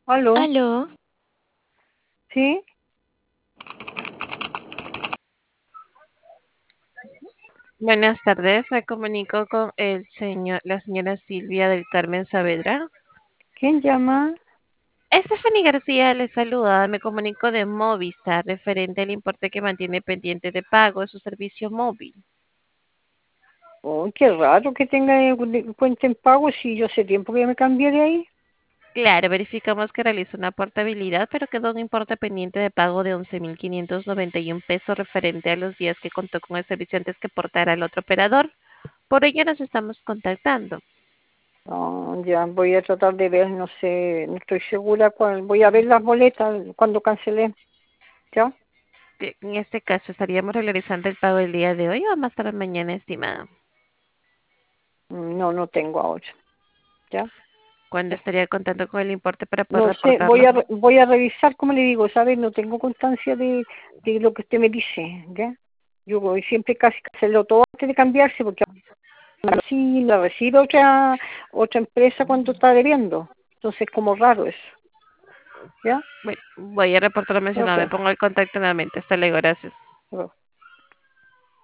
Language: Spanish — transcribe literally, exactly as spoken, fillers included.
¿Aló? Aló, ¿Sí? buenas tardes. Me comunico con el señor, la señora Silvia del Carmen Saavedra. ¿Quién llama? Stephanie García le saluda. Me comunico de Movistar referente al importe que mantiene pendiente de pago de su servicio móvil. Oh, qué raro que tenga eh, de- cuenta en pago si yo hace tiempo que ya me cambié de ahí. Claro, verificamos que realizó una portabilidad, pero quedó un importe pendiente de pago de once mil quinientos noventa y un pesos referente a los días que contó con el servicio antes que portara al otro operador. Por ello nos estamos contactando. No, ya voy a tratar de ver, no sé, no estoy segura cuál. Voy a ver las boletas cuando cancelé, ¿ya? Que En este caso, ¿estaríamos realizando el pago el día de hoy o más tarde mañana, estimada? Mm, No, no tengo ahora, ¿ya? ¿Cuándo estaría contando con el importe para poder No sé, voy reportarlo? a, re- voy a revisar, como le digo, ¿sabes? No tengo constancia de, de lo que usted me dice, ¿ya? Yo voy siempre casi cancelo todo antes de cambiarse porque sí la recibe otra, otra empresa cuando está debiendo. Entonces, como raro eso, ¿ya? Bueno, voy a reportar lo mencionado. Me Ok. pongo el contacto nuevamente. Hasta luego, gracias.